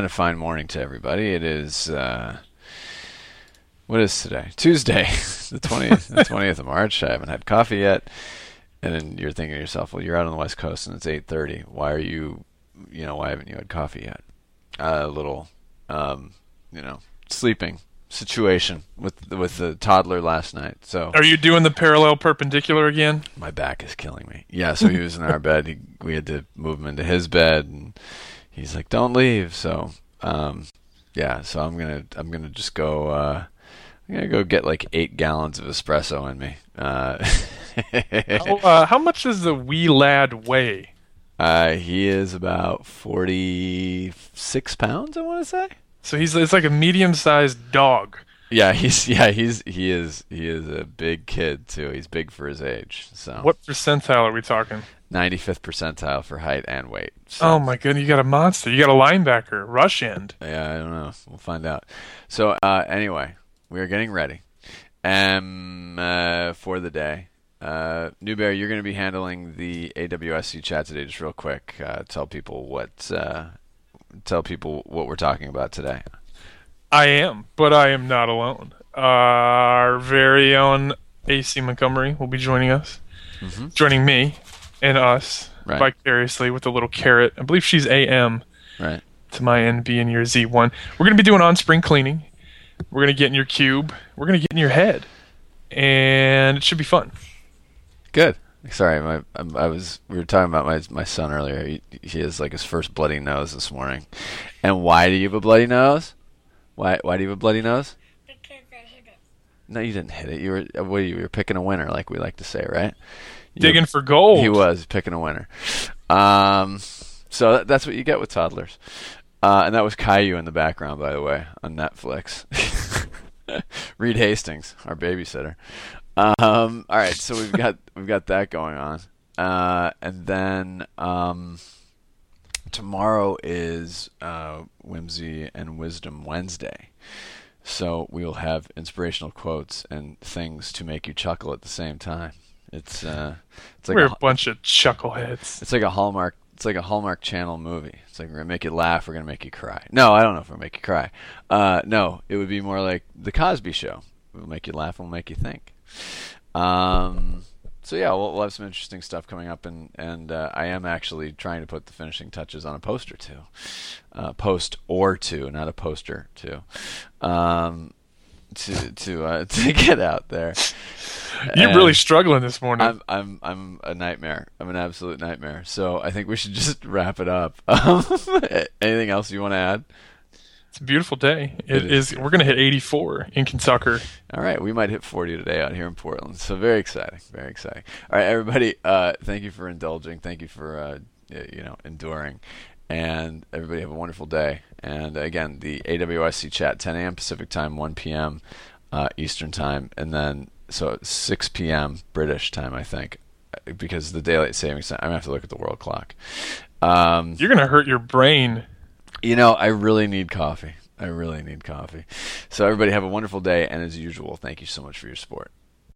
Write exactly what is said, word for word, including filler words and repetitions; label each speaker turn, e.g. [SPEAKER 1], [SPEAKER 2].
[SPEAKER 1] a fine morning to everybody. It is, uh, what is today? Tuesday, the twentieth, the twentieth of March. I haven't had coffee yet. And then you're thinking to yourself, well, you're out on the West Coast and it's eight thirty. Why are you, you know, why haven't you had coffee yet? Uh, a little, um, you know, sleeping situation with with the toddler last night. So
[SPEAKER 2] are you doing the parallel perpendicular again?
[SPEAKER 1] My back is killing me. Yeah, so he was in our bed. He, we had to move him into his bed, and he's like, "Don't leave." So, um, yeah. So I'm gonna I'm gonna just go. Uh, I'm gonna go get like eight gallons of espresso in me. Uh,
[SPEAKER 2] how, uh, how much does the wee lad weigh?
[SPEAKER 1] Uh, he is about forty-six pounds. I want to say.
[SPEAKER 2] So he's it's like a medium-sized dog.
[SPEAKER 1] Yeah, he's yeah he's he is he is a big kid too. He's big for his age. So
[SPEAKER 2] what percentile are we talking?
[SPEAKER 1] ninety-fifth percentile for height and weight. So,
[SPEAKER 2] oh my goodness, you got a monster. You got a linebacker, rush end.
[SPEAKER 1] Yeah, I don't know. We'll find out. So uh, anyway, we are getting ready, um, uh, for the day. Uh, Newberry, you're going to be handling the A W S C chat today. Just real quick, uh, tell people what. Uh, Tell people what we're talking about today.
[SPEAKER 2] I am, but I am not alone. Uh, our very own A C Montgomery will be joining us, mm-hmm. joining me and us right. vicariously with a little carrot. I believe she's A M
[SPEAKER 1] right.
[SPEAKER 2] to my N B and your Z one. We're going to be doing on-spring cleaning. We're going to get in your cube. We're going to get in your head. And it should be fun.
[SPEAKER 1] Good. Sorry, my I was we were talking about my my son earlier. He, he has like his first bloody nose this morning. And why do you have a bloody nose? Why why do you have a bloody nose?
[SPEAKER 3] Because I hit it.
[SPEAKER 1] No, you didn't hit it. You were what you were picking a winner, like we like to say, right? You
[SPEAKER 2] Digging
[SPEAKER 1] were,
[SPEAKER 2] for gold.
[SPEAKER 1] He was picking a winner. Um, so that, that's what you get with toddlers. Uh, and that was Caillou in the background, by the way, on Netflix. Reed Hastings, our babysitter. Um, all right, so we've got we've got that going on, uh, and then um, tomorrow is uh, Whimsy and Wisdom Wednesday, so we will have inspirational quotes and things to make you chuckle at the same time. It's uh, it's like
[SPEAKER 2] we're
[SPEAKER 1] a,
[SPEAKER 2] a bunch of chuckleheads.
[SPEAKER 1] It's like a Hallmark. It's like a Hallmark Channel movie. It's like we're gonna make you laugh. We're gonna make you cry. No, I don't know if we're gonna make you cry. Uh, no, it would be more like the Cosby Show. We'll make you laugh. We'll make you think. Um, so yeah, we'll, we'll have some interesting stuff coming up, and and uh, I am actually trying to put the finishing touches on a poster too, uh, post or two, not a poster two, um, to to uh, to get out there.
[SPEAKER 2] You're
[SPEAKER 1] and
[SPEAKER 2] really struggling this morning.
[SPEAKER 1] I'm I'm I'm a nightmare. I'm an absolute nightmare. So I think we should just wrap it up. Um, anything else you want to add?
[SPEAKER 2] It's a beautiful day. It,
[SPEAKER 1] it is.
[SPEAKER 2] is. We're going to hit eighty-four in Kentucky.
[SPEAKER 1] All right, we might hit forty today out here in Portland. So very exciting, very exciting. All right, everybody, uh, thank you for indulging. Thank you for uh, you know enduring, and everybody have a wonderful day. And again, the A W S C chat, ten a.m. Pacific time, one p.m. Uh, Eastern time, and then so six p.m. British time, I think, because the daylight savings time. I'm gonna have to look at the world clock. Um,
[SPEAKER 2] You're going to hurt your brain.
[SPEAKER 1] You know, I really need coffee. I really need coffee. So everybody have a wonderful day, and as usual, thank you so much for your support.